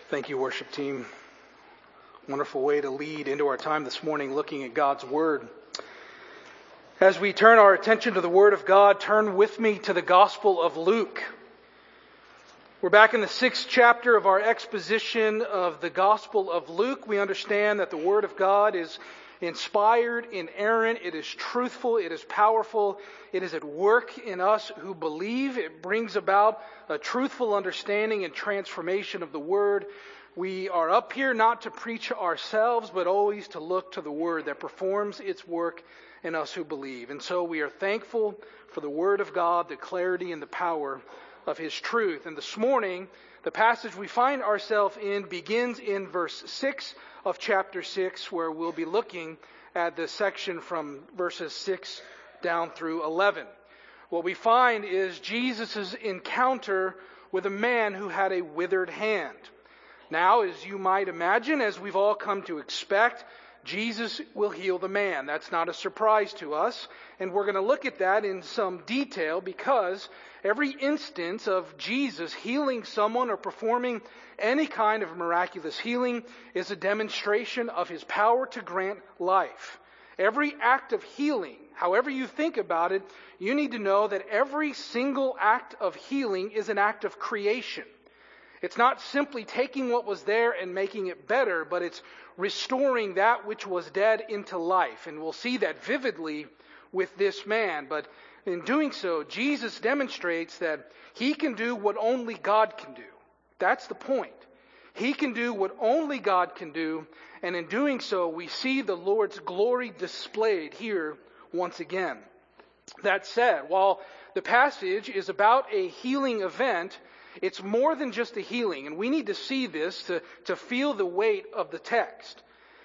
Thank you, worship team. Wonderful way to lead into our time this morning, looking at God's Word. As we turn our attention to the Word of God, turn with me to the Gospel of Luke. We're back in the 6th chapter of our exposition of the Gospel of Luke. We understand that the Word of God is inspired, inerrant, it is truthful, it is powerful, it is at work in us who believe. It brings about a truthful understanding and transformation of the Word. We are up here not to preach ourselves, but always to look to the Word that performs its work in us who believe. And so we are thankful for the Word of God, the clarity and the power of His truth. And this morning, the passage we find ourselves in begins in verse 6 of chapter 6, where we'll be looking at the section from verses 6 down through 11. What we find is Jesus' encounter with a man who had a withered hand. Now, as you might imagine, as we've all come to expect, Jesus will heal the man. That's not a surprise to us. And we're going to look at that in some detail because every instance of Jesus healing someone or performing any kind of miraculous healing is a demonstration of His power to grant life. Every act of healing, however you think about it, you need to know that every single act of healing is an act of creation. It's not simply taking what was there and making it better, but it's restoring that which was dead into life. And we'll see that vividly with this man. But in doing so, Jesus demonstrates that He can do what only God can do. That's the point. He can do what only God can do. And in doing so, we see the Lord's glory displayed here once again. That said, while the passage is about a healing event, it's more than just a healing, and we need to see this to feel the weight of the text.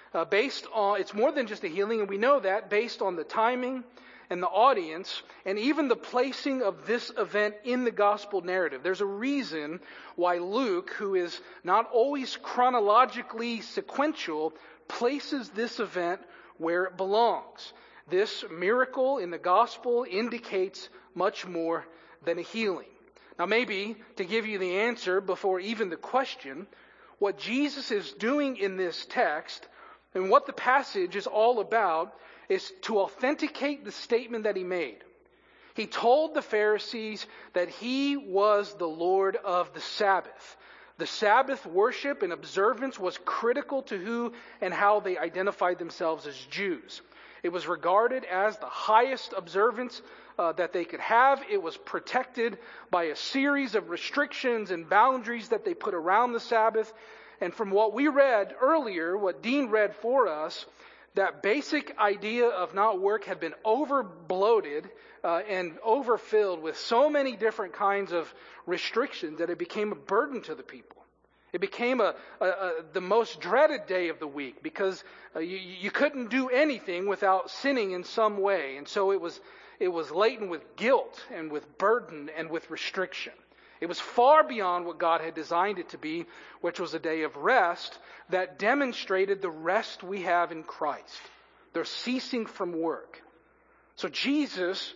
It's more than just a healing, and we know that based on the timing and the audience, and even the placing of this event in the gospel narrative. There's a reason why Luke, who is not always chronologically sequential, places this event where it belongs. This miracle in the gospel indicates much more than a healing. Now maybe, to give you the answer before even the question, what Jesus is doing in this text and what the passage is all about is to authenticate the statement that He made. He told the Pharisees that He was the Lord of the Sabbath. The Sabbath worship and observance was critical to who and how they identified themselves as Jews. It was regarded as the highest observance that they could have. It was protected by a series of restrictions and boundaries that they put around the Sabbath. And from what we read earlier, what Dean read for us, that basic idea of not work had been over-bloated and overfilled with so many different kinds of restrictions that it became a burden to the people. It became the most dreaded day of the week because you couldn't do anything without sinning in some way. And so it was laden with guilt and with burden and with restriction. It was far beyond what God had designed it to be, which was a day of rest that demonstrated the rest we have in Christ. They're ceasing from work. So Jesus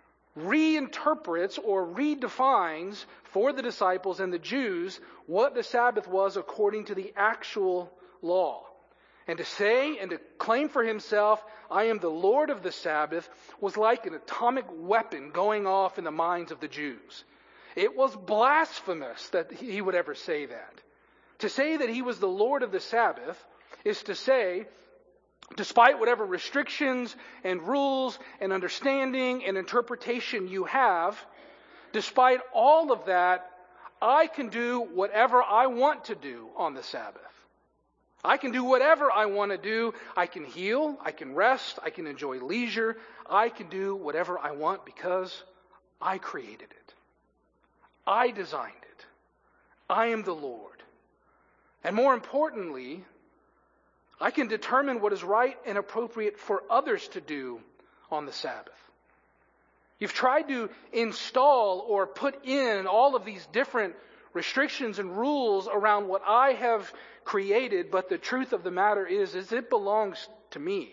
reinterprets or redefines for the disciples and the Jews what the Sabbath was according to the actual law. And to say and to claim for Himself, I am the Lord of the Sabbath, was like an atomic weapon going off in the minds of the Jews. It was blasphemous that He would ever say that. To say that He was the Lord of the Sabbath is to say, despite whatever restrictions and rules and understanding and interpretation you have, despite all of that, I can do whatever I want to do on the Sabbath. I can do whatever I want to do. I can heal, I can rest, I can enjoy leisure. I can do whatever I want because I created it. I designed it. I am the Lord. And more importantly, I can determine what is right and appropriate for others to do on the Sabbath. You've tried to install or put in all of these different restrictions and rules around what I have created, but the truth of the matter is it belongs to me.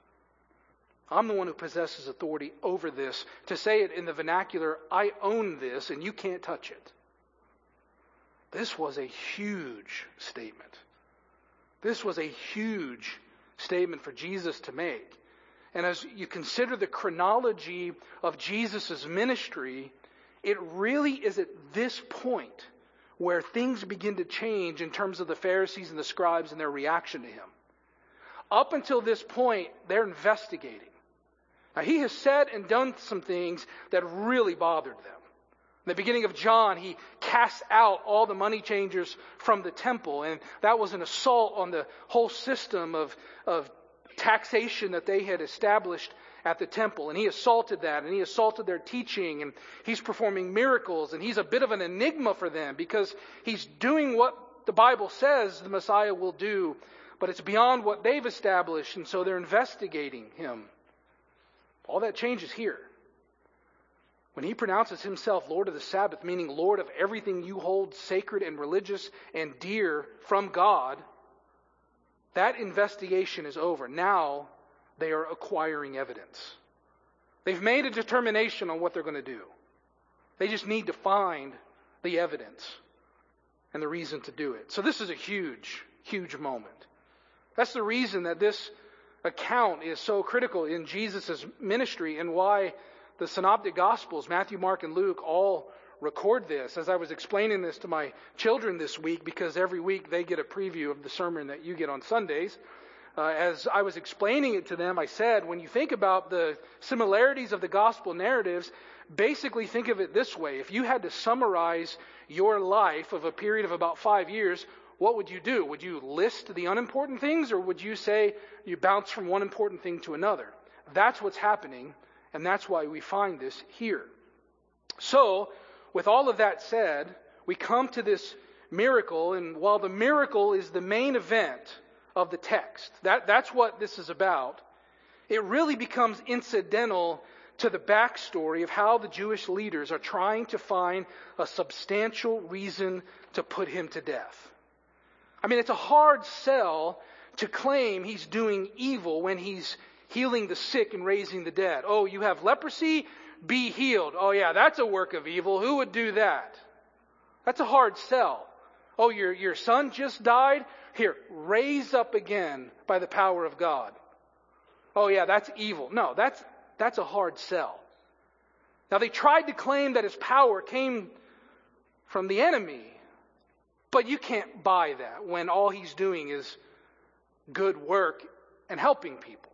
I'm the one who possesses authority over this. To say it in the vernacular, I own this and you can't touch it. This was a huge statement. This was a huge statement for Jesus to make. And as you consider the chronology of Jesus' ministry, it really is at this point where things begin to change in terms of the Pharisees and the scribes and their reaction to him. Up until this point, they're investigating. Now, he has said and done some things that really bothered them. In the beginning of John, he cast out all the money changers from the temple, and that was an assault on the whole system of taxation that they had established at the temple. And he assaulted that, and he assaulted their teaching, and he's performing miracles, and he's a bit of an enigma for them because he's doing what the Bible says the Messiah will do, but it's beyond what they've established, and so they're investigating him. All that changes here. When he pronounces himself Lord of the Sabbath, meaning Lord of everything you hold sacred and religious and dear from God, that investigation is over. Now they are acquiring evidence. They've made a determination on what they're going to do. They just need to find the evidence and the reason to do it. So this is a huge, huge moment. That's the reason that this account is so critical in Jesus' ministry and why the Synoptic Gospels, Matthew, Mark, and Luke, all record this. As I was explaining this to my children this week, because every week they get a preview of the sermon that you get on Sundays, as I was explaining it to them, I said, when you think about the similarities of the gospel narratives, basically think of it this way. If you had to summarize your life of a period of about 5 years, what would you do? Would you list the unimportant things, or would you say you bounce from one important thing to another? That's what's happening, and that's why we find this here. So, with all of that said, we come to this miracle, and while the miracle is the main event of the text, that's what this is about, it really becomes incidental to the backstory of how the Jewish leaders are trying to find a substantial reason to put him to death. I mean, it's a hard sell to claim he's doing evil when he's healing the sick and raising the dead. Oh, you have leprosy? Be healed. Oh yeah, that's a work of evil. Who would do that? That's a hard sell. Oh, your son just died? Here, raise up again by the power of God. Oh yeah, that's evil. No, that's a hard sell. Now they tried to claim that his power came from the enemy, but you can't buy that when all he's doing is good work and helping people.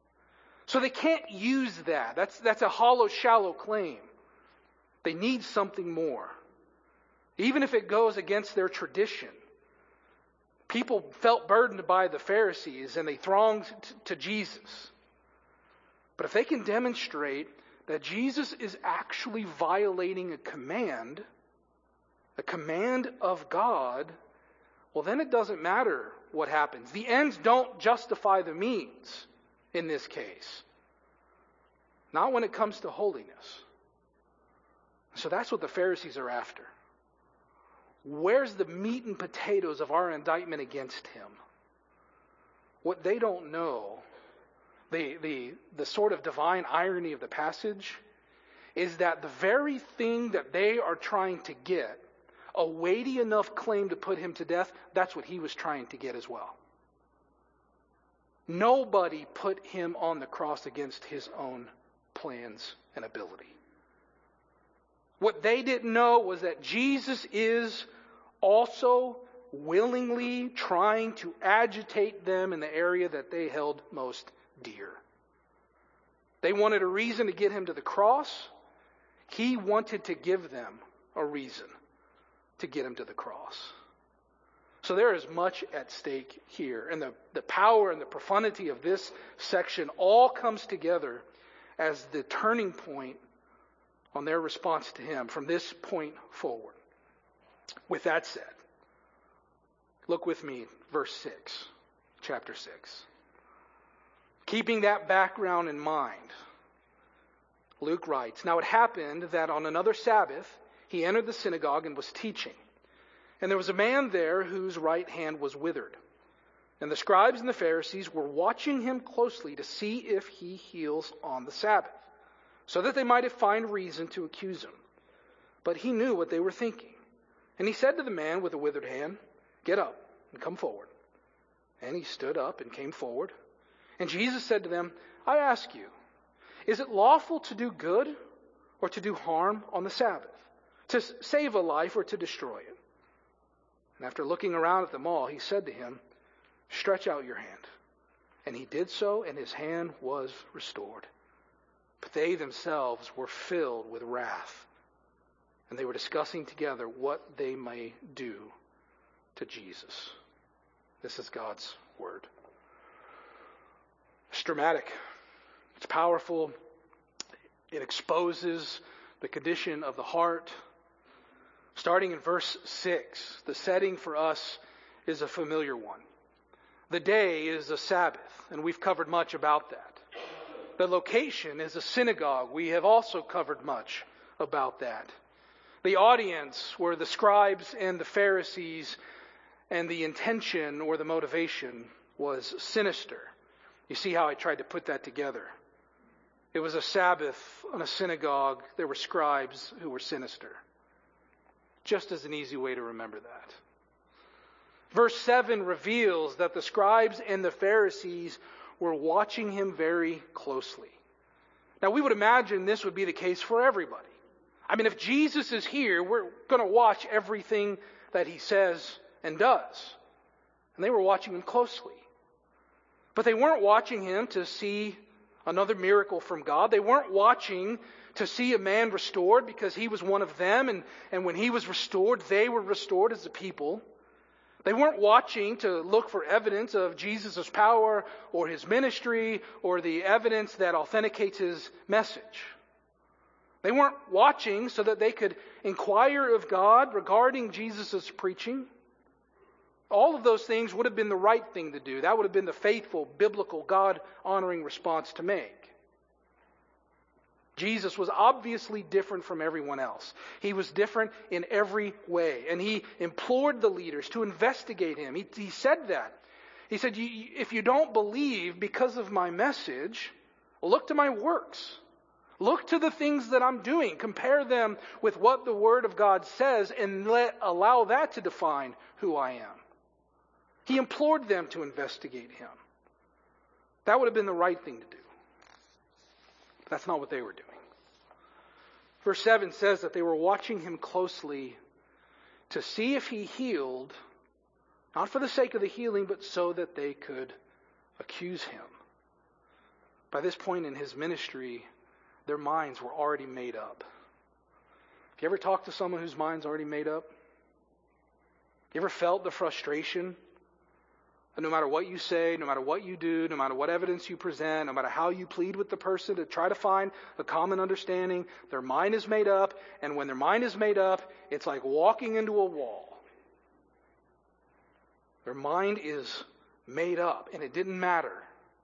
So they can't use that. That's a hollow, shallow claim. They need something more. Even if it goes against their tradition. People felt burdened by the Pharisees and they thronged to Jesus. But if they can demonstrate that Jesus is actually violating a command of God, well, then it doesn't matter what happens. The ends don't justify the means in this case. Not when it comes to holiness. So that's what the Pharisees are after. Where's the meat and potatoes of our indictment against him? What they don't know, the sort of divine irony of the passage, is that the very thing that they are trying to get, a weighty enough claim to put him to death, that's what he was trying to get as well. Nobody put him on the cross against his own plans and ability. What they didn't know was that Jesus is also willingly trying to agitate them in the area that they held most dear. They wanted a reason to get him to the cross. He wanted to give them a reason to get him to the cross. So there is much at stake here. And the power and the profundity of this section all comes together as the turning point on their response to him from this point forward. With that said, look with me, verse 6, chapter 6. Keeping that background in mind, Luke writes, "Now it happened that on another Sabbath he entered the synagogue and was teaching. And there was a man there whose right hand was withered. And the scribes and the Pharisees were watching him closely to see if he heals on the Sabbath, so that they might find reason to accuse him. But he knew what they were thinking. And he said to the man with the withered hand, "Get up and come forward." And he stood up and came forward. And Jesus said to them, "I ask you, is it lawful to do good or to do harm on the Sabbath? To save a life or to destroy it?" And after looking around at them all, he said to him, "Stretch out your hand." And he did so, and his hand was restored. But they themselves were filled with wrath, and they were discussing together what they may do to Jesus. This is God's word. It's dramatic. It's powerful. It exposes the condition of the heart. Starting in verse 6, the setting for us is a familiar one. The day is a Sabbath, and we've covered much about that. The location is a synagogue. We have also covered much about that. The audience were the scribes and the Pharisees, and the intention or the motivation was sinister. You see how I tried to put that together. It was a Sabbath on a synagogue. There were scribes who were sinister. Just as an easy way to remember that. Verse 7 reveals that the scribes and the Pharisees were watching him very closely. Now we would imagine this would be the case for everybody. I mean, if Jesus is here, we're going to watch everything that he says and does. And they were watching him closely. But they weren't watching him to see another miracle from God. They weren't watching to see a man restored because he was one of them, and when he was restored, they were restored as a people. They weren't watching to look for evidence of Jesus' power or his ministry or the evidence that authenticates his message. They weren't watching so that they could inquire of God regarding Jesus' preaching. All of those things would have been the right thing to do. That would have been the faithful, biblical, God-honoring response to make. Jesus was obviously different from everyone else. He was different in every way. And he implored the leaders to investigate him. He said that. He said, if you don't believe because of my message, look to my works. Look to the things that I'm doing. Compare them with what the Word of God says and allow that to define who I am. He implored them to investigate him. That would have been the right thing to do. But that's not what they were doing. Verse 7 says that they were watching him closely to see if he healed, not for the sake of the healing, but so that they could accuse him. By this point in his ministry, their minds were already made up. Have you ever talked to someone whose mind's already made up? You ever felt the frustration? And no matter what you say, no matter what you do, no matter what evidence you present, no matter how you plead with the person to try to find a common understanding, their mind is made up. And when their mind is made up, it's like walking into a wall. Their mind is made up, and it didn't matter.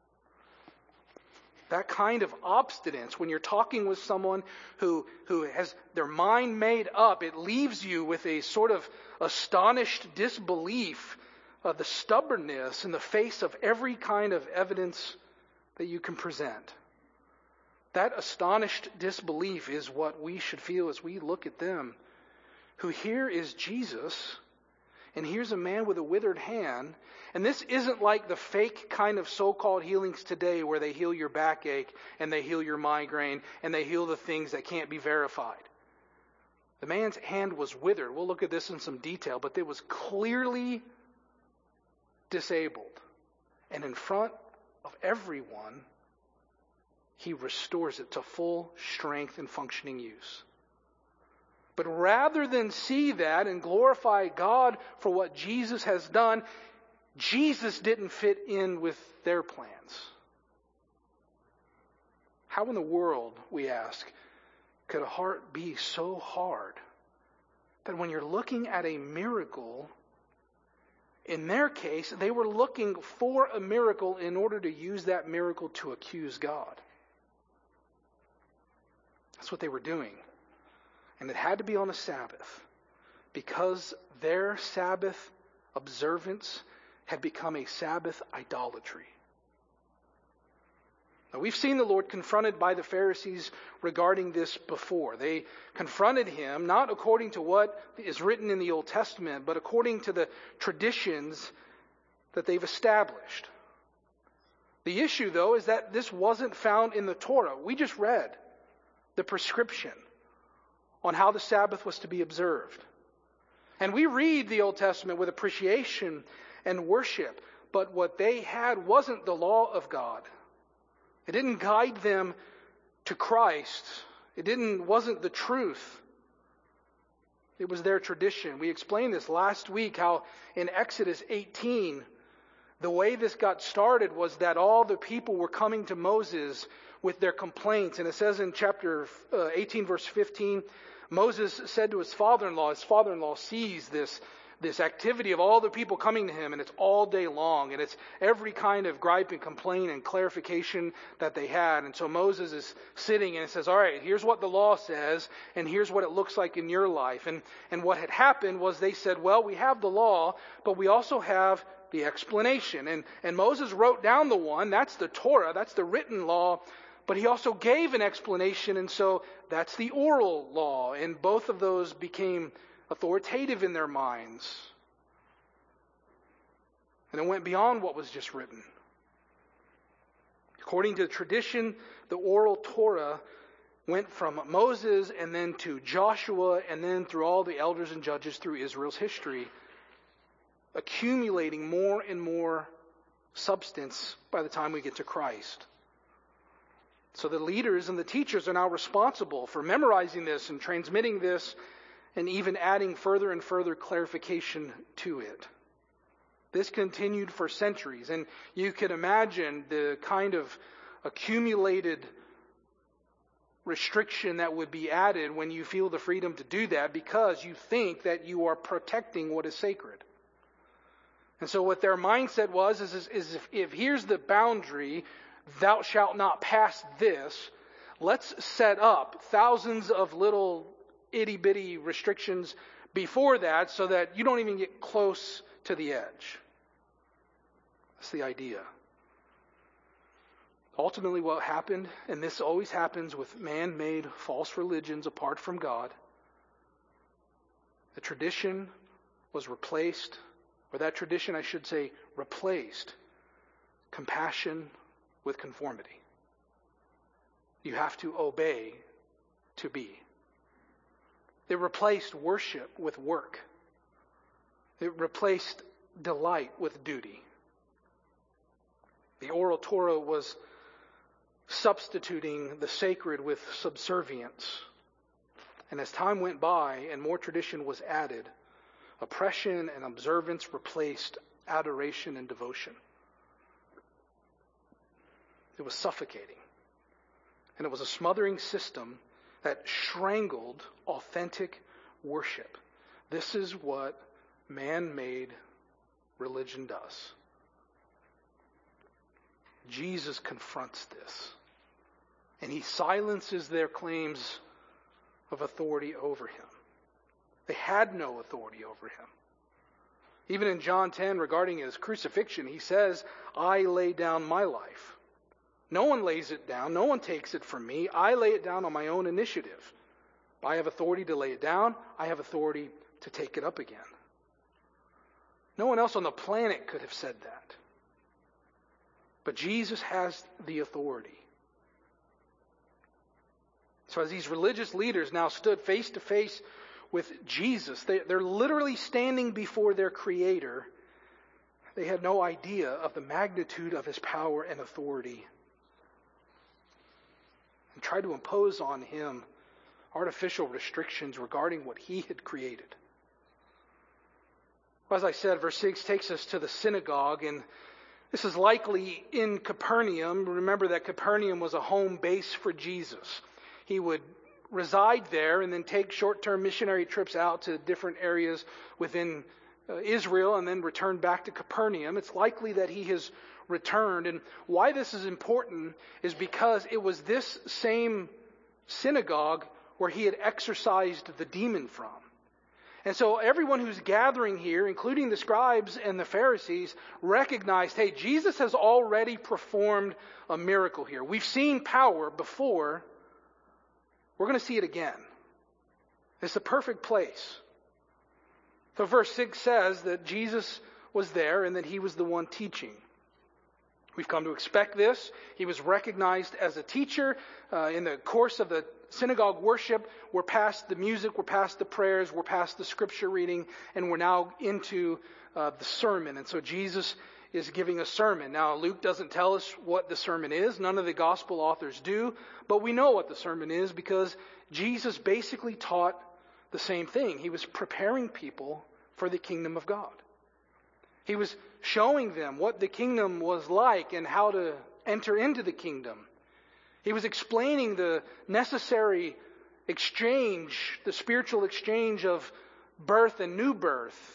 That kind of obstinance, when you're talking with someone who has their mind made up, it leaves you with a sort of astonished disbelief of the stubbornness in the face of every kind of evidence that you can present. That astonished disbelief is what we should feel as we look at them, who here is Jesus, and here's a man with a withered hand. And this isn't like the fake kind of so-called healings today where they heal your backache and they heal your migraine and they heal the things that can't be verified. The man's hand was withered. We'll look at this in some detail, but it was clearly disabled. And in front of everyone, he restores it to full strength and functioning use. But rather than see that and glorify God for what Jesus has done, Jesus didn't fit in with their plans. How in the world, we ask, could a heart be so hard that when you're looking at a miracle, in their case, they were looking for a miracle in order to use that miracle to accuse God? That's what they were doing. And it had to be on a Sabbath because their Sabbath observance had become a Sabbath idolatry. Now, we've seen the Lord confronted by the Pharisees regarding this before. They confronted him not according to what is written in the Old Testament, but according to the traditions that they've established. The issue, though, is that this wasn't found in the Torah. We just read the prescription on how the Sabbath was to be observed. And we read the Old Testament with appreciation and worship, but what they had wasn't the law of God. It didn't guide them to Christ. It wasn't the truth. It was their tradition. We explained this last week, how in Exodus 18, the way this got started was that all the people were coming to Moses with their complaints. And it says in chapter 18, verse 15, Moses said to his father-in-law sees this activity of all the people coming to him, and it's all day long, and it's every kind of gripe and complaint and clarification that they had. And so Moses is sitting and it says, all right, here's what the law says, and here's what it looks like in your life. And what had happened was they said, well, we have the law, but we also have the explanation. And Moses wrote down the one, that's the Torah, that's the written law, but he also gave an explanation, and so that's the oral law. And both of those became authoritative in their minds. And it went beyond what was just written. According to tradition, the oral Torah went from Moses and then to Joshua and then through all the elders and judges through Israel's history, accumulating more and more substance by the time we get to Christ. So the leaders and the teachers are now responsible for memorizing this and transmitting this and even adding further and further clarification to it. This continued for centuries, and you can imagine the kind of accumulated restriction that would be added when you feel the freedom to do that because you think that you are protecting what is sacred. And so what their mindset was is if here's the boundary, thou shalt not pass this, let's set up thousands of little itty-bitty restrictions before that so that you don't even get close to the edge. That's the idea. Ultimately what happened, and this always happens with man-made false religions apart from God, the tradition was replaced, or that tradition, I should say, replaced compassion with conformity. You have to obey to be. It replaced worship with work. It replaced delight with duty. The oral Torah was substituting the sacred with subservience. And as time went by and more tradition was added, oppression and observance replaced adoration and devotion. It was suffocating. And it was a smothering system that strangled authentic worship. This is what man-made religion does. Jesus confronts this. And he silences their claims of authority over him. They had no authority over him. Even in John 10, regarding his crucifixion, he says, I lay down my life. No one lays it down. No one takes it from me. I lay it down on my own initiative. I have authority to lay it down. I have authority to take it up again. No one else on the planet could have said that. But Jesus has the authority. So as these religious leaders now stood face to face with Jesus, they're literally standing before their Creator. They had no idea of the magnitude of his power and authority, and tried to impose on him artificial restrictions regarding what he had created. As I said, verse 6 takes us to the synagogue, and this is likely in Capernaum. Remember that Capernaum was a home base for Jesus. He would reside there and then take short-term missionary trips out to different areas within Israel and then return back to Capernaum. It's likely that he has returned. And why this is important is because it was this same synagogue where he had exorcised the demon from. And so everyone who's gathering here, including the scribes and the Pharisees, recognized, hey, Jesus has already performed a miracle here. We've seen power before. We're going to see it again. It's the perfect place. So verse 6 says that Jesus was there and that he was the one teaching. We've come to expect this. He was recognized as a teacher. In the course of the synagogue worship, we're past the music, we're past the prayers, we're past the scripture reading, and we're now into the sermon. And so Jesus is giving a sermon. Now, Luke doesn't tell us what the sermon is. None of the gospel authors do. But we know what the sermon is because Jesus basically taught the same thing. He was preparing people for the kingdom of God. He was showing them what the kingdom was like and how to enter into the kingdom. He was explaining the necessary exchange, the spiritual exchange of birth and new birth.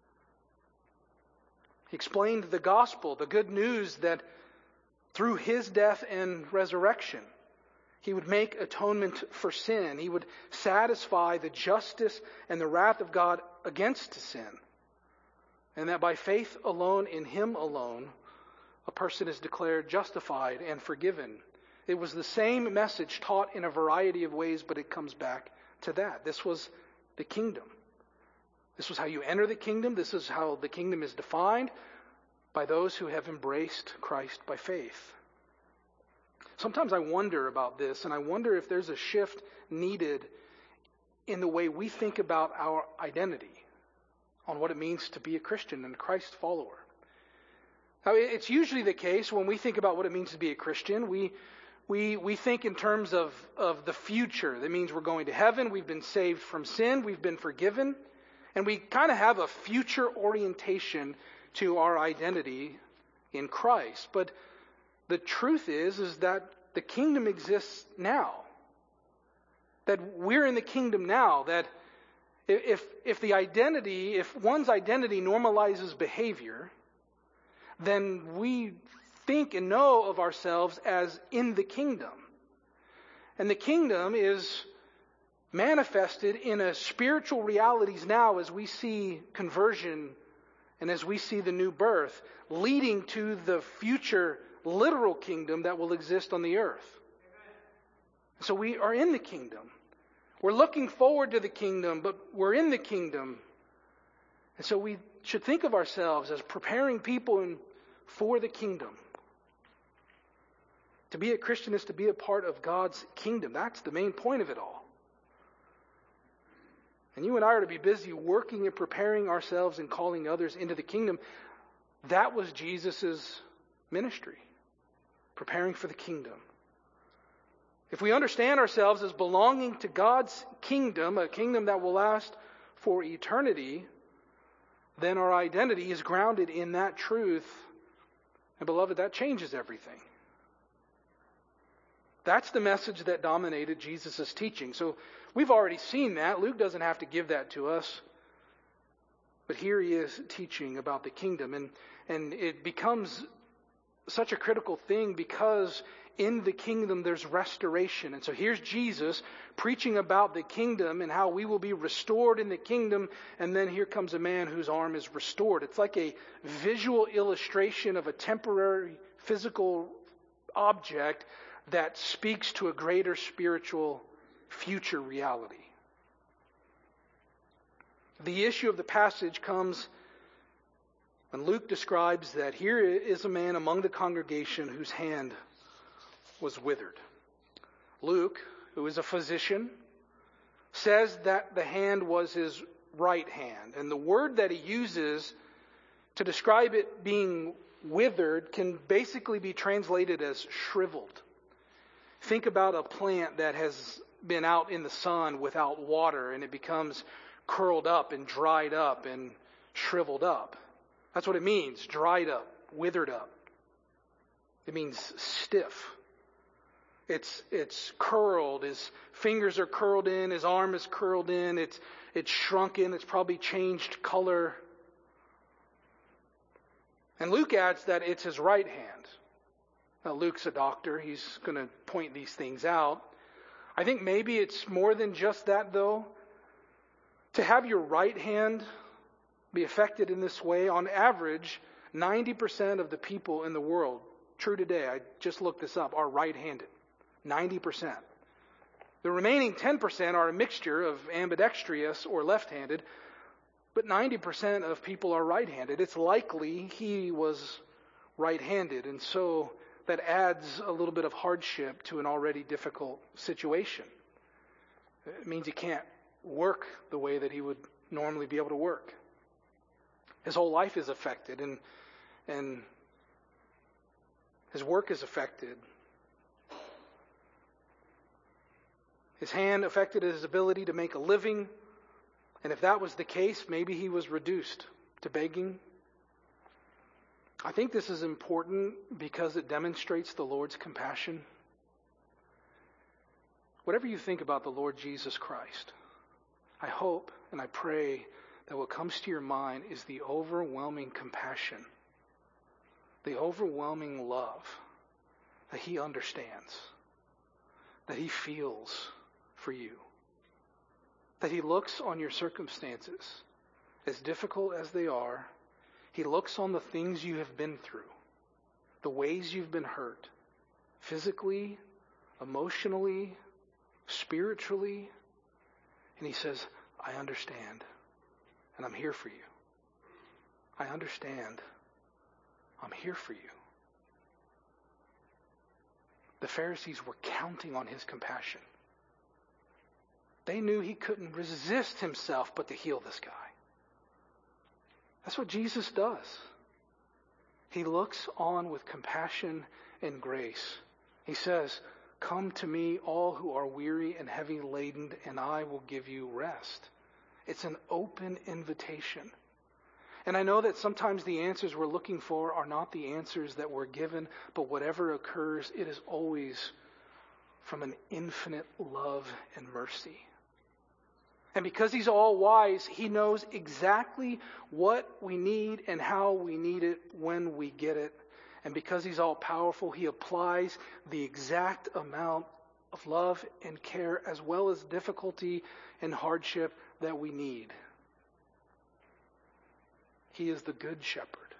He explained the gospel, the good news that through his death and resurrection, he would make atonement for sin. He would satisfy the justice and the wrath of God against sin. And that by faith alone, in him alone, a person is declared justified and forgiven. It was the same message taught in a variety of ways, but it comes back to that. This was the kingdom. This was how you enter the kingdom. This is how the kingdom is defined by those who have embraced Christ by faith. Sometimes I wonder about this, and I wonder if there's a shift needed in the way we think about our identity, on what it means to be a Christian and a Christ follower. Now, it's usually the case when we think about what it means to be a Christian, we think in terms of the future. That means we're going to heaven, we've been saved from sin, we've been forgiven, and we kind of have a future orientation to our identity in Christ. But the truth is that the kingdom exists now. That we're in the kingdom now. That if one's identity normalizes behavior, then we think and know of ourselves as in the kingdom. And the kingdom is manifested in a spiritual realities now as we see conversion and as we see the new birth, leading to the future literal kingdom that will exist on the earth. So we are in the kingdom. We're looking forward to the kingdom, but we're in the kingdom. And so we should think of ourselves as preparing people for the kingdom. To be a Christian is to be a part of God's kingdom. That's the main point of it all. And you and I are to be busy working and preparing ourselves and calling others into the kingdom. That was Jesus' ministry, preparing for the kingdom. If we understand ourselves as belonging to God's kingdom, a kingdom that will last for eternity, then our identity is grounded in that truth. And beloved, that changes everything. That's the message that dominated Jesus' teaching. So we've already seen that. Luke doesn't have to give that to us. But here he is teaching about the kingdom. And it becomes such a critical thing because in the kingdom there's restoration. And so here's Jesus preaching about the kingdom and how we will be restored in the kingdom. And then here comes a man whose arm is restored. It's like a visual illustration of a temporary physical object that speaks to a greater spiritual future reality. The issue of the passage comes when Luke describes that here is a man among the congregation whose hand was withered. Luke, who is a physician, says that the hand was his right hand. And the word that he uses to describe it being withered can basically be translated as shriveled. Think about a plant that has been out in the sun without water and it becomes curled up and dried up and shriveled up. That's what it means, dried up, withered up. It means stiff. It's curled. His fingers are curled in. His arm is curled in. It's shrunken. It's probably changed color. And Luke adds that it's his right hand. Now, Luke's a doctor. He's going to point these things out. I think maybe it's more than just that, though. To have your right hand be affected in this way, on average, 90% of the people in the world, true today, I just looked this up, are right-handed. 90%. The remaining 10% are a mixture of ambidextrous or left-handed, but 90% of people are right-handed. It's likely he was right-handed, and so that adds a little bit of hardship to an already difficult situation. It means he can't work the way that he would normally be able to work. His whole life is affected, and his work is affected. His hand affected his ability to make a living, and if that was the case, maybe he was reduced to begging. I think this is important because it demonstrates the Lord's compassion. Whatever you think about the Lord Jesus Christ, I hope and I pray that what comes to your mind is the overwhelming compassion, the overwhelming love that he understands, that he feels for you, that he looks on your circumstances, as difficult as they are. He looks on the things you have been through, the ways you've been hurt, physically, emotionally, spiritually, and he says, I understand, and I'm here for you. I understand. I'm here for you. The Pharisees were counting on his compassion. They knew he couldn't resist himself but to heal this guy. That's what Jesus does. He looks on with compassion and grace. He says, come to me, all who are weary and heavy laden, and I will give you rest. It's an open invitation. And I know that sometimes the answers we're looking for are not the answers that we're given, but whatever occurs, it is always from an infinite love and mercy. And because he's all wise, he knows exactly what we need and how we need it when we get it. And because he's all powerful, he applies the exact amount of love and care as well as difficulty and hardship that we need. He is the good shepherd.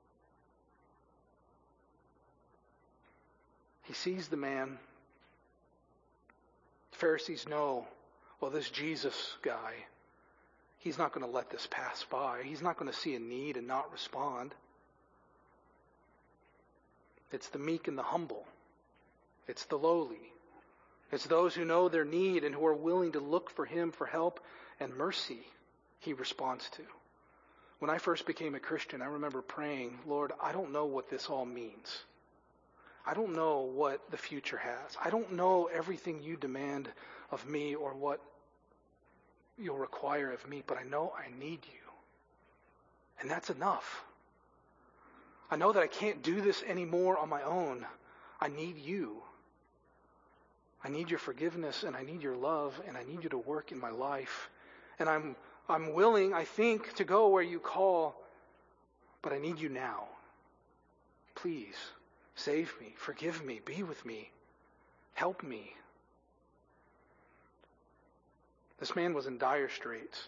He sees the man. The Pharisees know, well, this Jesus guy, he's not going to let this pass by. He's not going to see a need and not respond. It's the meek and the humble. It's the lowly. It's those who know their need and who are willing to look for him for help and mercy he responds to. When I first became a Christian, I remember praying, Lord, I don't know what this all means. I don't know what the future has. I don't know everything you demand of me or what you'll require of me, but I know I need you. And that's enough. I know that I can't do this anymore on my own. I need you. I need your forgiveness, and I need your love, and I need you to work in my life. And I'm willing, I think, to go where you call, but I need you now. Please, save me, forgive me, be with me, help me. This man was in dire straits.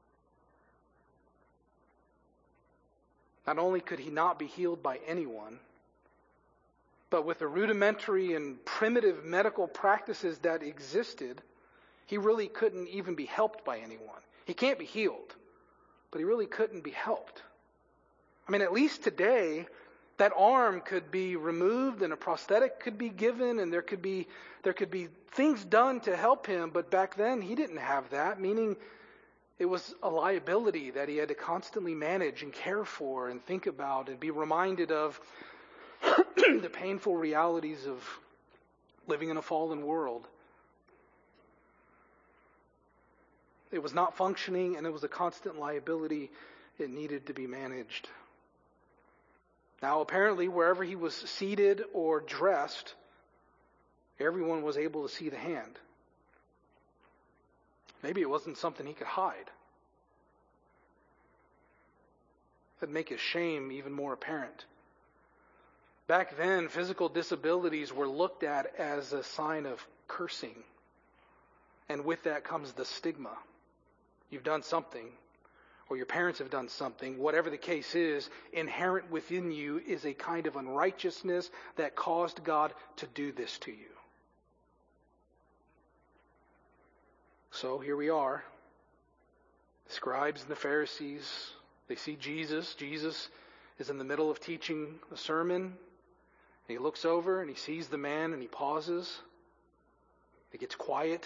Not only could he not be healed by anyone, but with the rudimentary and primitive medical practices that existed, he really couldn't even be helped by anyone. He can't be healed, but he really couldn't be helped. I mean, at least today, that arm could be removed and a prosthetic could be given and there could be things done to help him, but back then he didn't have that, meaning it was a liability that he had to constantly manage and care for and think about and be reminded of the painful realities of living in a fallen world. It was not functioning and it was a constant liability. It needed to be managed. Now, apparently, wherever he was seated or dressed, everyone was able to see the hand. Maybe it wasn't something he could hide. That'd make his shame even more apparent. Back then, physical disabilities were looked at as a sign of cursing. And with that comes the stigma. You've done something, or your parents have done something. Whatever the case is, inherent within you is a kind of unrighteousness that caused God to do this to you. So here we are. The scribes and the Pharisees, they see Jesus. Jesus is in the middle of teaching a sermon. And he looks over and he sees the man and he pauses. It gets quiet.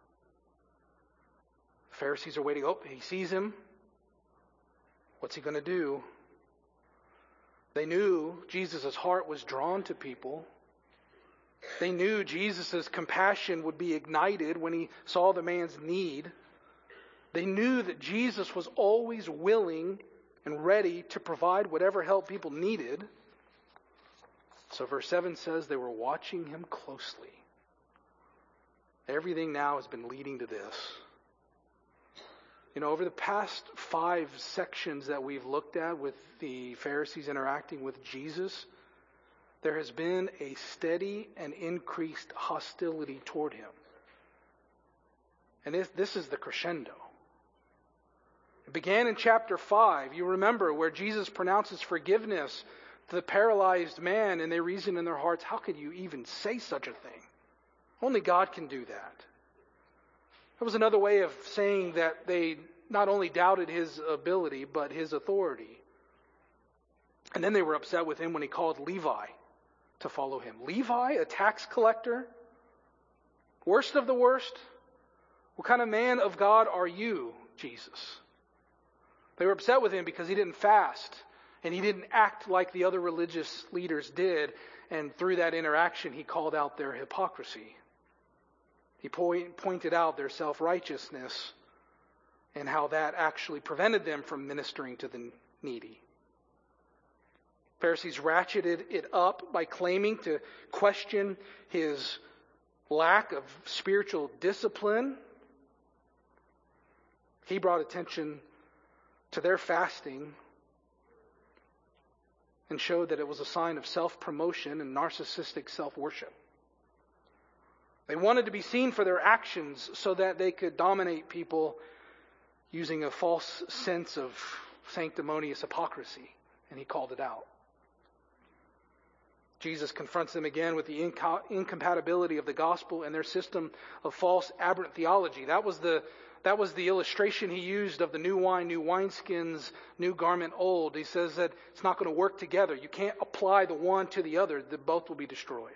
The Pharisees are waiting. Oh, he sees him. What's he going to do? They knew Jesus' heart was drawn to people. They knew Jesus' compassion would be ignited when he saw the man's need. They knew that Jesus was always willing and ready to provide whatever help people needed. So verse 7 says they were watching him closely. Everything now has been leading to this. Over the past 5 sections that we've looked at with the Pharisees interacting with Jesus, there has been a steady and increased hostility toward him. And this is the crescendo. It began in chapter 5. You remember where Jesus pronounces forgiveness to the paralyzed man, and they reason in their hearts, how could you even say such a thing? Only God can do that. That was another way of saying that they not only doubted his ability, but his authority. And then they were upset with him when he called Levi to follow him. Levi, a tax collector? Worst of the worst? What kind of man of God are you, Jesus? They were upset with him because he didn't fast and he didn't act like the other religious leaders did. And through that interaction, he called out their hypocrisy. He pointed out their self-righteousness and how that actually prevented them from ministering to the needy. Pharisees ratcheted it up by claiming to question his lack of spiritual discipline. He brought attention to their fasting and showed that it was a sign of self-promotion and narcissistic self-worship. They wanted to be seen for their actions so that they could dominate people using a false sense of sanctimonious hypocrisy, and he called it out. Jesus confronts them again with the incompatibility of the gospel and their system of false aberrant theology. That was the illustration he used of the new wine, new wineskins, new garment, old. He says that it's not going to work together. You can't apply the one to the other. Both will be destroyed.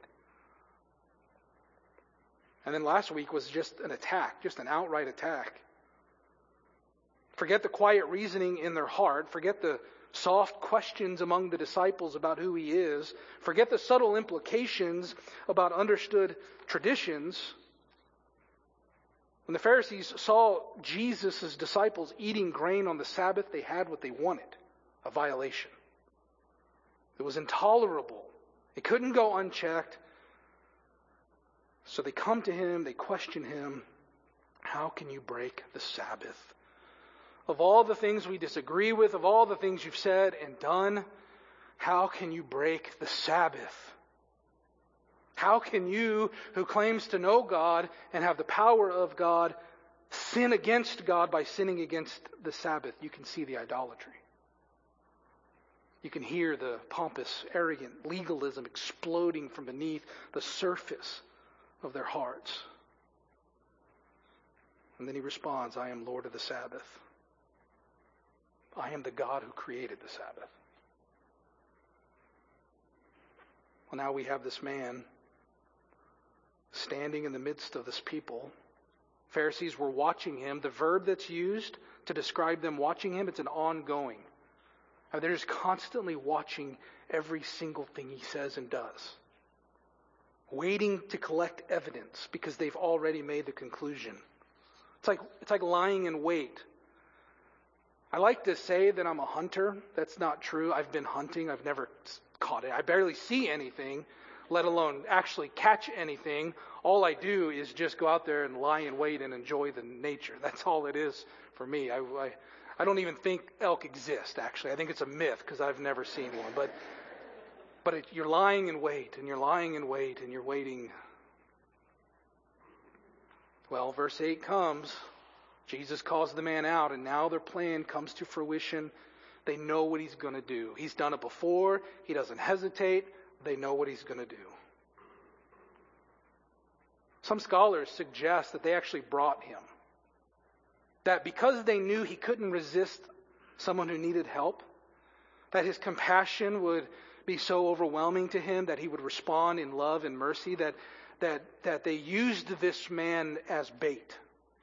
And then last week was just an attack, just an outright attack. Forget the quiet reasoning in their heart. Forget the soft questions among the disciples about who he is. Forget the subtle implications about understood traditions. When the Pharisees saw Jesus' disciples eating grain on the Sabbath, they had what they wanted, a violation. It was intolerable. It couldn't go unchecked. So they come to him, they question him, how can you break the Sabbath? Of all the things we disagree with, of all the things you've said and done, how can you break the Sabbath? How can you, who claims to know God and have the power of God, sin against God by sinning against the Sabbath? You can see the idolatry. You can hear the pompous, arrogant legalism exploding from beneath the surface of their hearts. And then he responds, I am Lord of the Sabbath. I am the God who created the Sabbath. Well, now we have this man standing in the midst of this people. Pharisees were watching him. The verb that's used to describe them watching him, it's an ongoing. They're just constantly watching every single thing he says and does. Waiting to collect evidence because they've already made the conclusion. It's like lying in wait. I like to say that I'm a hunter. That's not true. I've been hunting. I've never caught it. I barely see anything, let alone actually catch anything. All I do is just go out there and lie in wait and enjoy the nature. That's all it is for me. I don't even think elk exist, actually. I think it's a myth because I've never seen one. But you're lying in wait, and you're lying in wait, and you're waiting. Well, verse 8 comes, Jesus calls the man out, and now their plan comes to fruition. They know what he's going to do. He's done it before. He doesn't hesitate. They know what he's going to do. Some scholars suggest that they actually brought him. That because they knew he couldn't resist someone who needed help, that his compassion would be so overwhelming to him that he would respond in love and mercy, that they used this man as bait.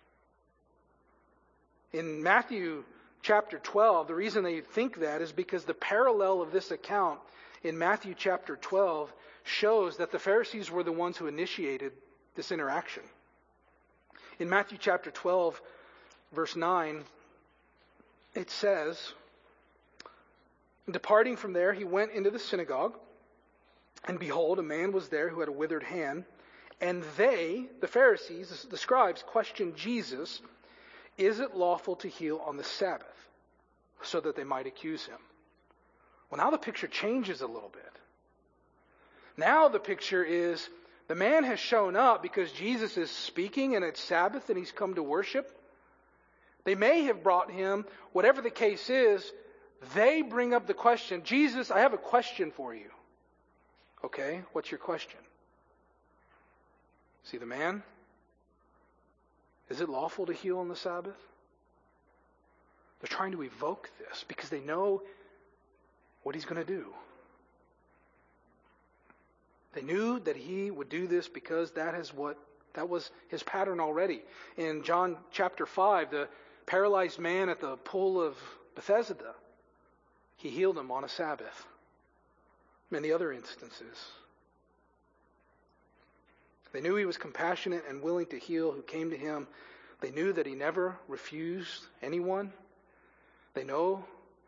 In Matthew chapter 12, the reason they think that is because the parallel of this account in Matthew chapter 12 shows that the Pharisees were the ones who initiated this interaction. In Matthew chapter 12, verse 9, it says, departing from there, he went into the synagogue, and behold, a man was there who had a withered hand. And they, the Pharisees, the scribes, questioned Jesus, is it lawful to heal on the Sabbath? So that they might accuse him. Well, now the picture changes a little bit. Now the picture is the man has shown up because Jesus is speaking and it's Sabbath and he's come to worship. They may have brought him, whatever the case is, they bring up the question, Jesus, I have a question for you. Okay, what's your question? See the man? Is it lawful to heal on the Sabbath? They're trying to evoke this because they know what he's going to do. They knew that he would do this because that was his pattern already. In John chapter 5, the paralyzed man at the pool of Bethesda, he healed him on a Sabbath. Many other instances. They knew he was compassionate and willing to heal who came to him. They knew that he never refused anyone. They know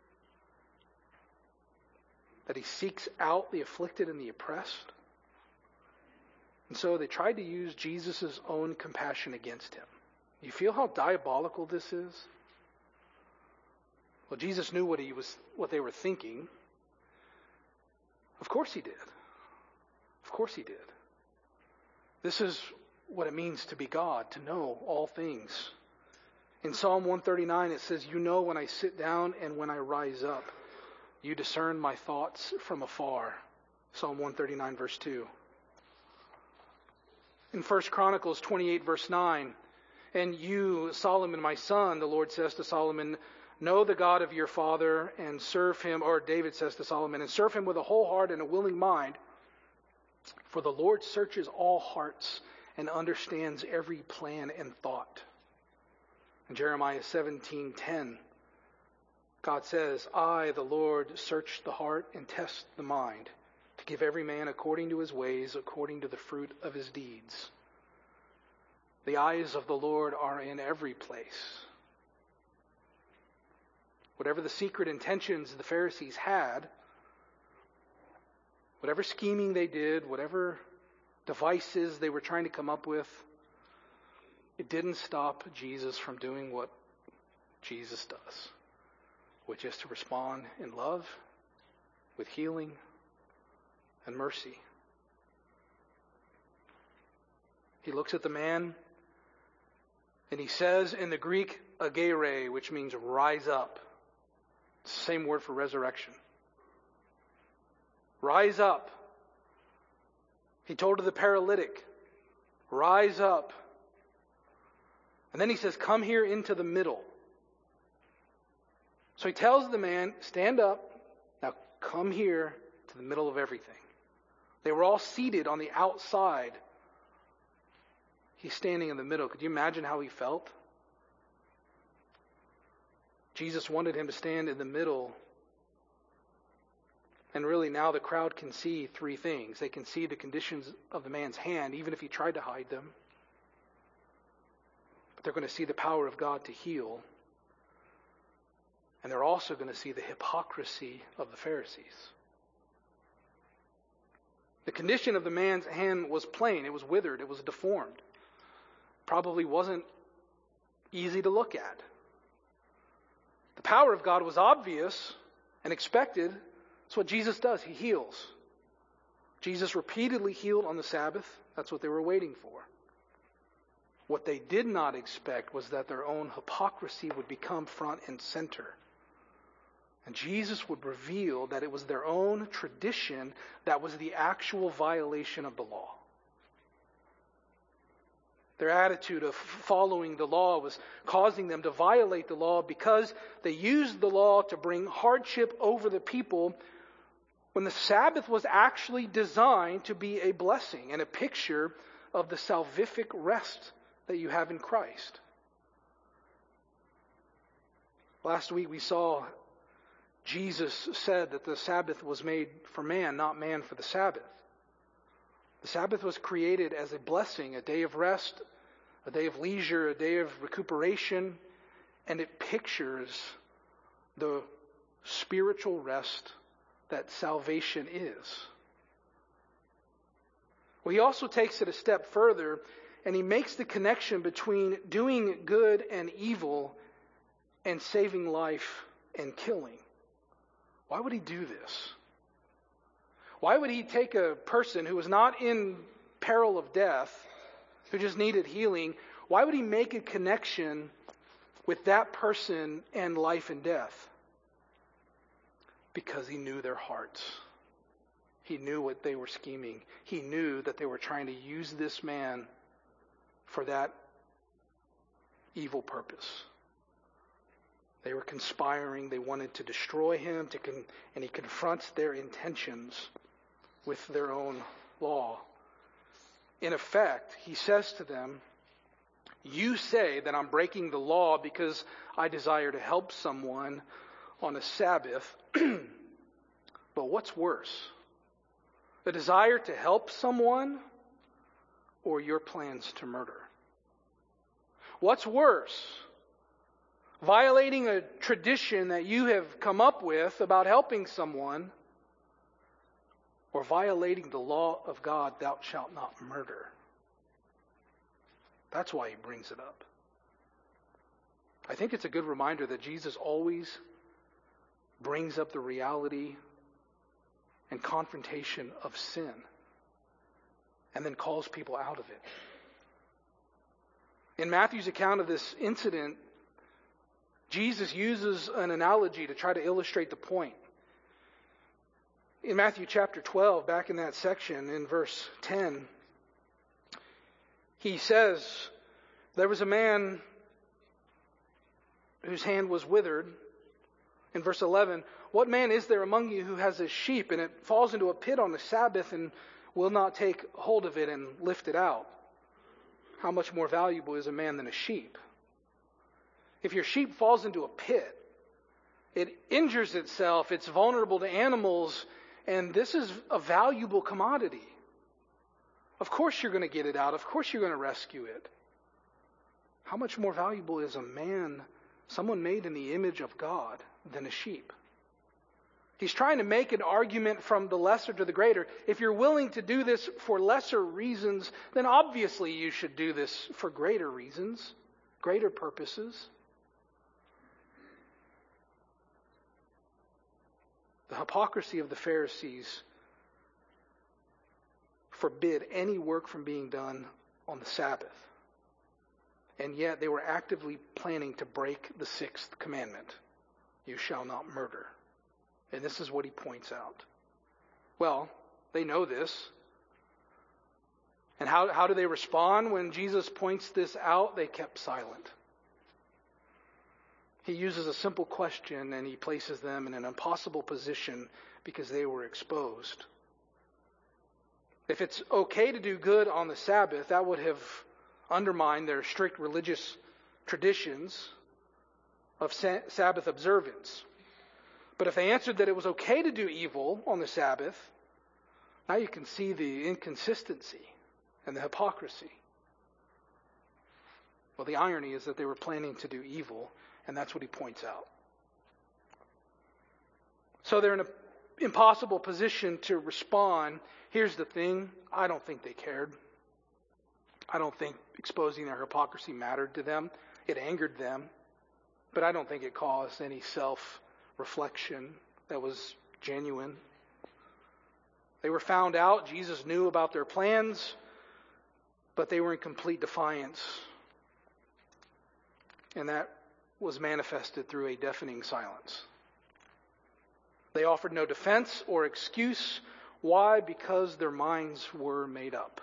that he seeks out the afflicted and the oppressed. And so they tried to use Jesus' own compassion against him. You feel how diabolical this is? Well, Jesus knew what they were thinking. Of course he did. Of course he did. This is what it means to be God, to know all things. In Psalm 139 it says, you know when I sit down and when I rise up. You discern my thoughts from afar. Psalm 139 verse 2. In 1 Chronicles 28 verse 9, and you, Solomon, my son, the Lord says to Solomon, know the God of your father and serve him, or David says to Solomon, and serve him with a whole heart and a willing mind. For the Lord searches all hearts and understands every plan and thought. In Jeremiah 17:10, God says, I, the Lord, search the heart and test the mind, to give every man according to his ways, according to the fruit of his deeds. The eyes of the Lord are in every place. Whatever the secret intentions the Pharisees had, whatever scheming they did, whatever devices they were trying to come up with, it didn't stop Jesus from doing what Jesus does, which is to respond in love, with healing and mercy. He looks at the man and he says in the Greek, agere, which means rise up. It's the same word for resurrection. Rise up. He told to the paralytic, rise up. And then he says, come here into the middle. So he tells the man, stand up, now come here to the middle of everything. They were all seated on the outside. He's standing in the middle. Could you imagine how he felt? Jesus wanted him to stand in the middle. And really now the crowd can see three things. They can see the conditions of the man's hand, even if he tried to hide them. But they're going to see the power of God to heal. And they're also going to see the hypocrisy of the Pharisees. The condition of the man's hand was plain. It was withered. It was deformed. Probably wasn't easy to look at. The power of God was obvious and expected. That's what Jesus does. He heals. Jesus repeatedly healed on the Sabbath. That's what they were waiting for. What they did not expect was that their own hypocrisy would become front and center. And Jesus would reveal that it was their own tradition that was the actual violation of the law. Their attitude of following the law was causing them to violate the law because they used the law to bring hardship over the people when the Sabbath was actually designed to be a blessing and a picture of the salvific rest that you have in Christ. Last week we saw Jesus said that the Sabbath was made for man, not man for the Sabbath. The Sabbath was created as a blessing, a day of rest, a day of leisure, a day of recuperation, and it pictures the spiritual rest that salvation is. Well, he also takes it a step further, and he makes the connection between doing good and evil and saving life and killing. Why would he do this? Why would he take a person who was not in peril of death, who just needed healing, why would he make a connection with that person and life and death? Because he knew their hearts. He knew what they were scheming. He knew that they were trying to use this man for that evil purpose. They were conspiring. They wanted to destroy him, and he confronts their intentions with their own law. In effect, he says to them, you say that I'm breaking the law because I desire to help someone on a Sabbath. But what's worse? The desire to help someone or your plans to murder? What's worse? Violating a tradition that you have come up with about helping someone, or violating the law of God, thou shalt not murder? That's why he brings it up. I think it's a good reminder that Jesus always brings up the reality and confrontation of sin and then calls people out of it. In Matthew's account of this incident, Jesus uses an analogy to try to illustrate the point. In Matthew chapter 12, back in that section, in verse 10, he says, there was a man whose hand was withered. In verse 11, what man is there among you who has a sheep and it falls into a pit on the Sabbath and will not take hold of it and lift it out? How much more valuable is a man than a sheep? If your sheep falls into a pit, it injures itself, it's vulnerable to animals, and this is a valuable commodity. Of course you're going to get it out. Of course you're going to rescue it. How much more valuable is a man, someone made in the image of God, than a sheep? He's trying to make an argument from the lesser to the greater. If you're willing to do this for lesser reasons, then obviously you should do this for greater reasons, greater purposes. The hypocrisy of the Pharisees forbid any work from being done on the Sabbath. And yet they were actively planning to break the sixth commandment. You shall not murder. And this is what he points out. Well, they know this. And how do they respond when Jesus points this out? They kept silent. He uses a simple question and he places them in an impossible position because they were exposed. If it's okay to do good on the Sabbath, that would have undermined their strict religious traditions of Sabbath observance. But if they answered that it was okay to do evil on the Sabbath, now you can see the inconsistency and the hypocrisy. Well, the irony is that they were planning to do evil, and that's what he points out. So they're in an impossible position to respond. Here's the thing, I don't think they cared. I don't think exposing their hypocrisy mattered to them. It angered them, but I don't think it caused any self-reflection that was genuine. They were found out. Jesus knew about their plans, but they were in complete defiance And that was manifested through a deafening silence. They offered no defense or excuse. Why? Because their minds were made up.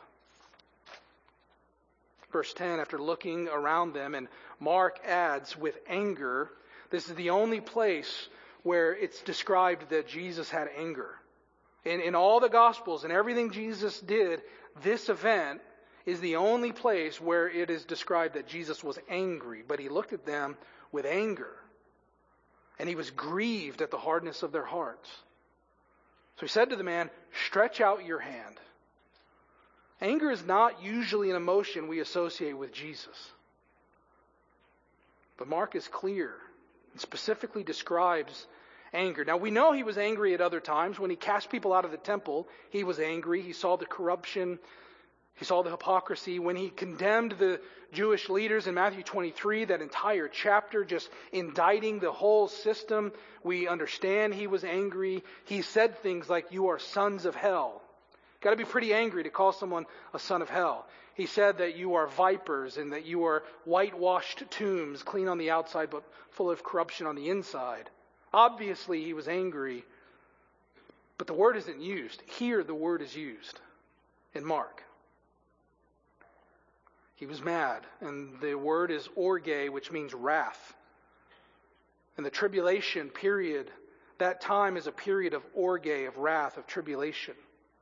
Verse 10, after looking around them, and Mark adds, with anger, this is the only place where it's described that Jesus had anger. In all the Gospels and everything Jesus did, this event is the only place where it is described that Jesus was angry. But he looked at them with anger. And he was grieved at the hardness of their hearts. So he said to the man, stretch out your hand. Anger is not usually an emotion we associate with Jesus. But Mark is clear and specifically describes anger. Now we know he was angry at other times. When he cast people out of the temple, he was angry. He saw the corruption. He saw the hypocrisy. When he condemned the Jewish leaders in Matthew 23, that entire chapter just indicting the whole system, we understand he was angry. He said things like, you are sons of hell. Got to be pretty angry to call someone a son of hell. He said that you are vipers and that you are whitewashed tombs, clean on the outside but full of corruption on the inside. Obviously he was angry, but the word isn't used. Here the word is used in Mark. He was mad, and the word is orge, which means wrath. And the tribulation period, that time is a period of orge, of wrath, of tribulation.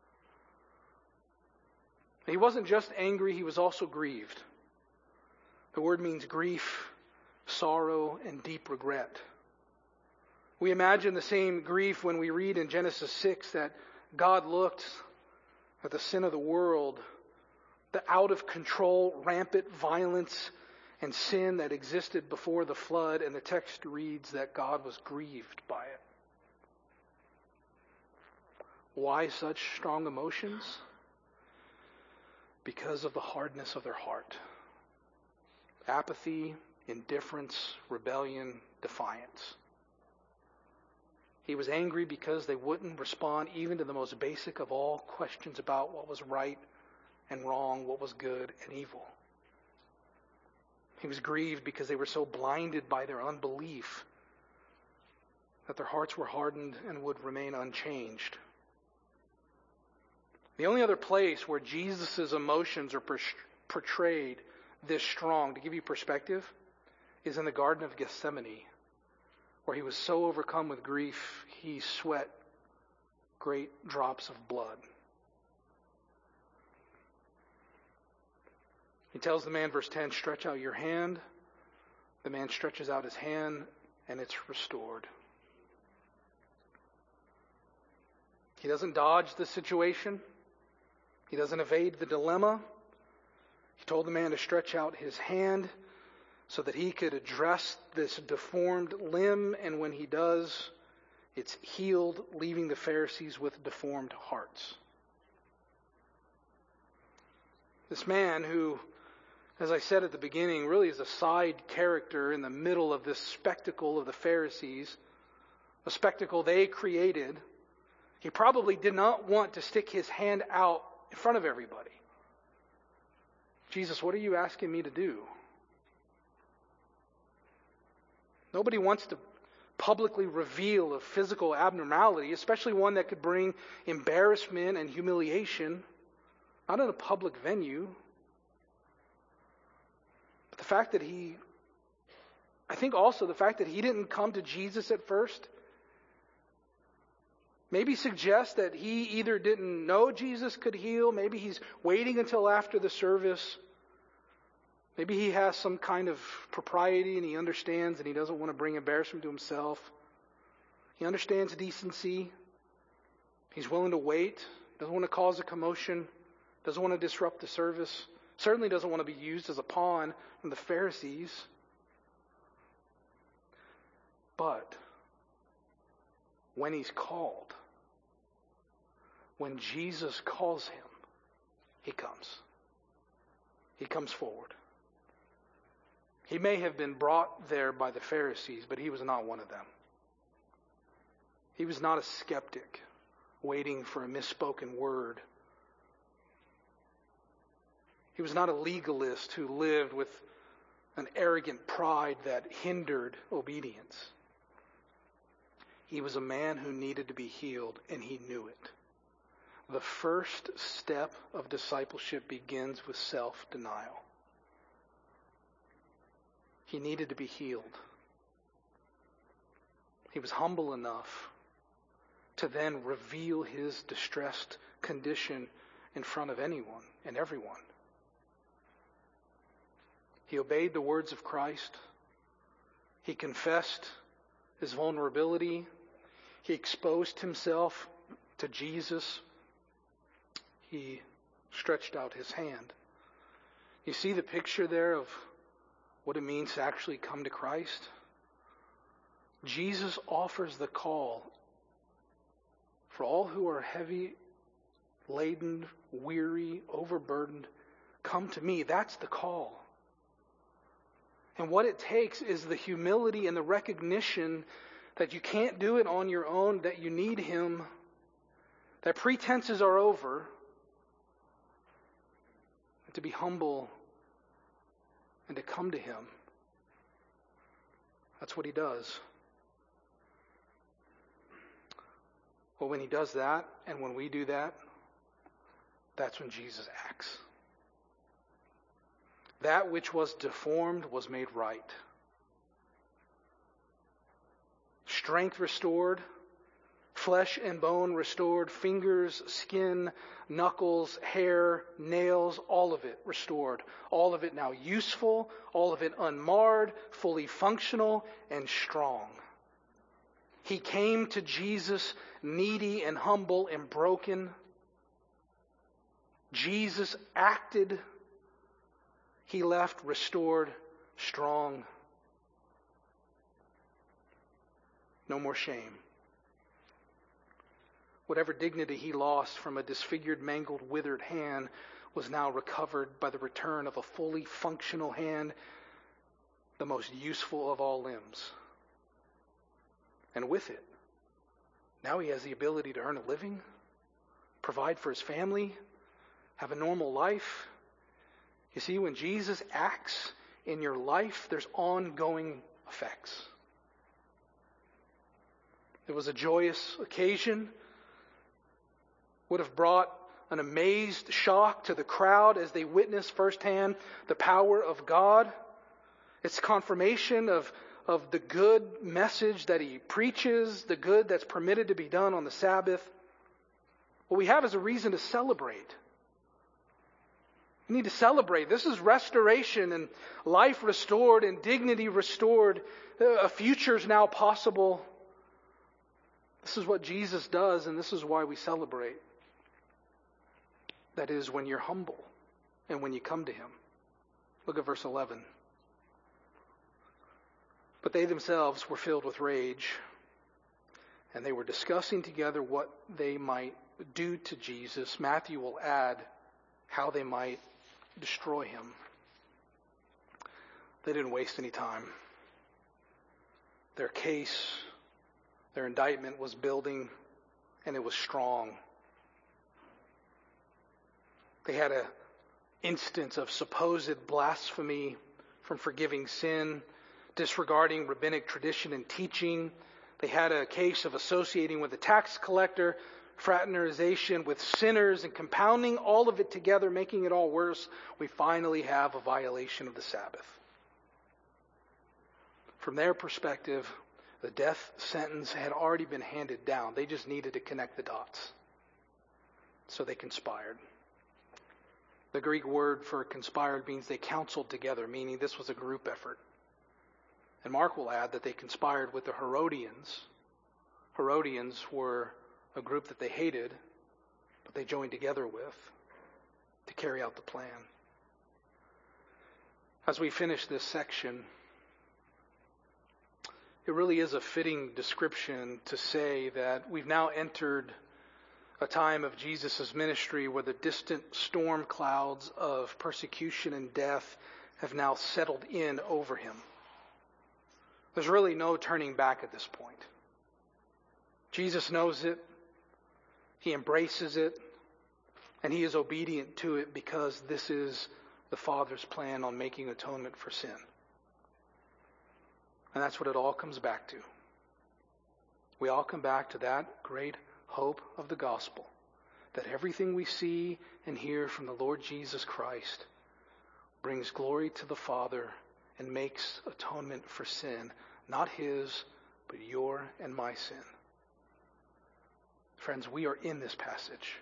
He wasn't just angry, he was also grieved. The word means grief, sorrow, and deep regret. We imagine the same grief when we read in Genesis 6 that God looked at the sin of the world, the out-of-control, rampant violence and sin that existed before the flood, and the text reads that God was grieved by it. Why such strong emotions? Because of the hardness of their heart. Apathy, indifference, rebellion, defiance. He was angry because they wouldn't respond even to the most basic of all questions about what was right and wrong, what was good and evil. He was grieved because they were so blinded by their unbelief that their hearts were hardened and would remain unchanged. The only other place where Jesus' emotions are portrayed this strong, to give you perspective, is in the Garden of Gethsemane, where he was so overcome with grief, he sweat great drops of blood. He tells the man, verse 10, stretch out your hand. The man stretches out his hand, and it's restored. He doesn't dodge the situation. He doesn't evade the dilemma. He told the man to stretch out his hand so that he could address this deformed limb, and when he does, it's healed, leaving the Pharisees with deformed hearts. This man who, as I said at the beginning, really is a side character in the middle of this spectacle of the Pharisees, a spectacle they created, he probably did not want to stick his hand out in front of everybody. Jesus, what are you asking me to do? Nobody wants to publicly reveal a physical abnormality, especially one that could bring embarrassment and humiliation, not in a public venue. But the fact that he didn't come to Jesus at first, maybe suggests that he either didn't know Jesus could heal, maybe he's waiting until after the service. Maybe he has some kind of propriety and he understands and he doesn't want to bring embarrassment to himself. He understands decency. He's willing to wait. Doesn't want to cause a commotion. Doesn't want to disrupt the service. Certainly doesn't want to be used as a pawn from the Pharisees. But when he's called, when Jesus calls him, he comes. He comes forward. He may have been brought there by the Pharisees, but he was not one of them. He was not a skeptic waiting for a misspoken word. He was not a legalist who lived with an arrogant pride that hindered obedience. He was a man who needed to be healed, and he knew it. The first step of discipleship begins with self-denial. He needed to be healed. He was humble enough to then reveal his distressed condition in front of anyone and everyone. He obeyed the words of Christ. He confessed his vulnerability. He exposed himself to Jesus. He stretched out his hand. You see the picture there of what it means to actually come to Christ? Jesus offers the call for all who are heavy, laden, weary, overburdened. Come to me. That's the call. And what it takes is the humility and the recognition that you can't do it on your own, that you need him, that pretenses are over, and to be humble and to come to him. That's what he does. Well, when he does that, and when we do that, that's when Jesus acts. That which was deformed was made right. Strength restored, flesh and bone restored, fingers, skin, knuckles, hair, nails, all of it restored. All of it now useful, all of it unmarred, fully functional, and strong. He came to Jesus needy and humble and broken. Jesus acted. He left restored, strong. No more shame. Whatever dignity he lost from a disfigured, mangled, withered hand was now recovered by the return of a fully functional hand, the most useful of all limbs. And with it, now he has the ability to earn a living, provide for his family, have a normal life. You see, when Jesus acts in your life, there's ongoing effects. It was a joyous occasion. Would have brought an amazed shock to the crowd as they witnessed firsthand the power of God. It's confirmation of the good message that he preaches, the good that's permitted to be done on the Sabbath. What we have is a reason to celebrate. We need to celebrate. This is restoration and life restored and dignity restored. A future is now possible. This is what Jesus does, and this is why we celebrate. That is, when you're humble and when you come to him. Look at verse 11. But they themselves were filled with rage, and they were discussing together what they might do to Jesus. Matthew will add how they might destroy him. They didn't waste any time. Their case, their indictment was building, and it was strong. They had an instance of supposed blasphemy from forgiving sin, disregarding rabbinic tradition and teaching. They had a case of associating with a tax collector, fraternization with sinners, and compounding all of it together, making it all worse. We finally have a violation of the Sabbath. From their perspective, the death sentence had already been handed down. They just needed to connect the dots. So they conspired. The Greek word for conspired means they counseled together, meaning this was a group effort. And Mark will add that they conspired with the Herodians. Herodians were a group that they hated, but they joined together with to carry out the plan. As we finish this section, it really is a fitting description to say that we've now entered a time of Jesus' ministry where the distant storm clouds of persecution and death have now settled in over him. There's really no turning back at this point. Jesus knows it. He embraces it. And he is obedient to it because this is the Father's plan on making atonement for sin. And that's what it all comes back to. We all come back to that great hope of the gospel, that everything we see and hear from the Lord Jesus Christ brings glory to the Father and makes atonement for sin, not his, but your and my sin. Friends, we are in this passage.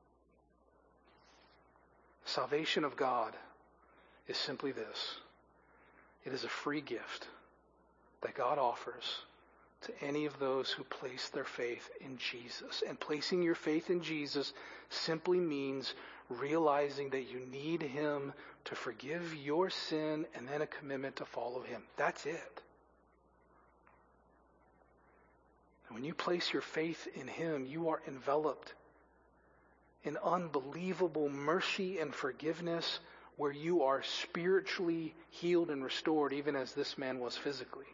Salvation of God is simply this. It is a free gift that God offers to any of those who place their faith in Jesus. And placing your faith in Jesus simply means realizing that you need him to forgive your sin and then a commitment to follow him. That's it. And when you place your faith in him, you are enveloped in unbelievable mercy and forgiveness, where you are spiritually healed and restored, even as this man was physically.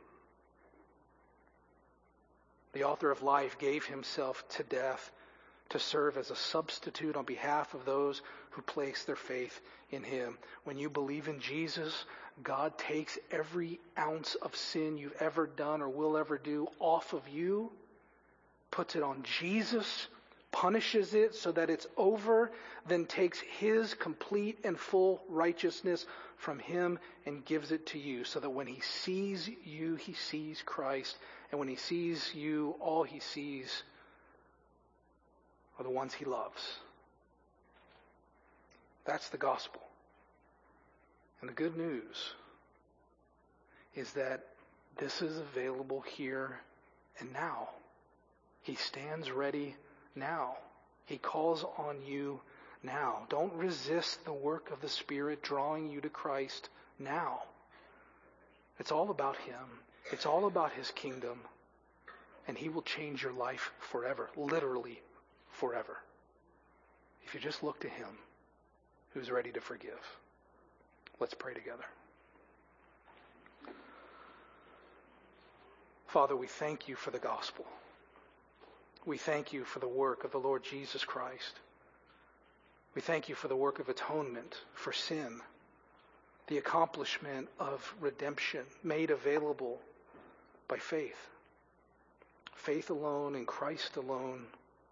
The author of life gave himself to death to serve as a substitute on behalf of those who place their faith in him. When you believe in Jesus, God takes every ounce of sin you've ever done or will ever do off of you, puts it on Jesus, punishes it so that it's over, then takes his complete and full righteousness from him and gives it to you, so that when he sees you, he sees Christ. And when he sees you, all he sees are the ones he loves. That's the gospel. And the good news is that this is available here and now. He stands ready now. He calls on you now. Don't resist the work of the Spirit drawing you to Christ now. It's all about him. It's all about his kingdom. And he will change your life forever. Literally forever. If you just look to him who's ready to forgive. Let's pray together. Father, we thank you for the gospel. We thank you for the work of the Lord Jesus Christ. We thank you for the work of atonement for sin, the accomplishment of redemption made available by faith. Faith alone in Christ alone.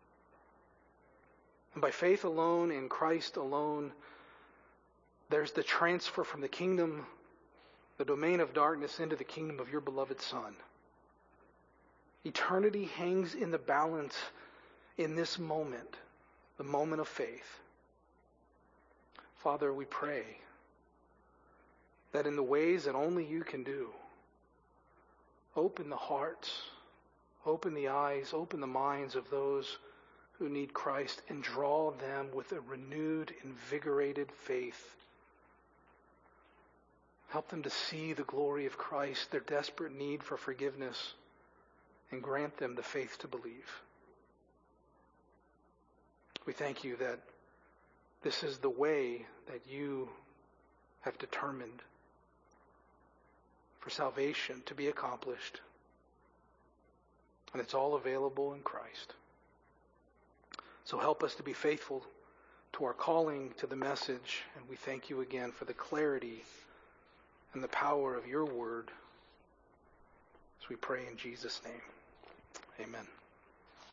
And by faith alone in Christ alone, there's the transfer from the kingdom, the domain of darkness, into the kingdom of your beloved Son. Eternity hangs in the balance in this moment, the moment of faith. Father, we pray that in the ways that only you can do, open the hearts, open the eyes, open the minds of those who need Christ, and draw them with a renewed, invigorated faith. Help them to see the glory of Christ, their desperate need for forgiveness, and grant them the faith to believe. We thank you that this is the way that you have determined for salvation to be accomplished. And it's all available in Christ. So help us to be faithful to our calling to the message. And we thank you again for the clarity and the power of your word. As we pray in Jesus' name. Amen.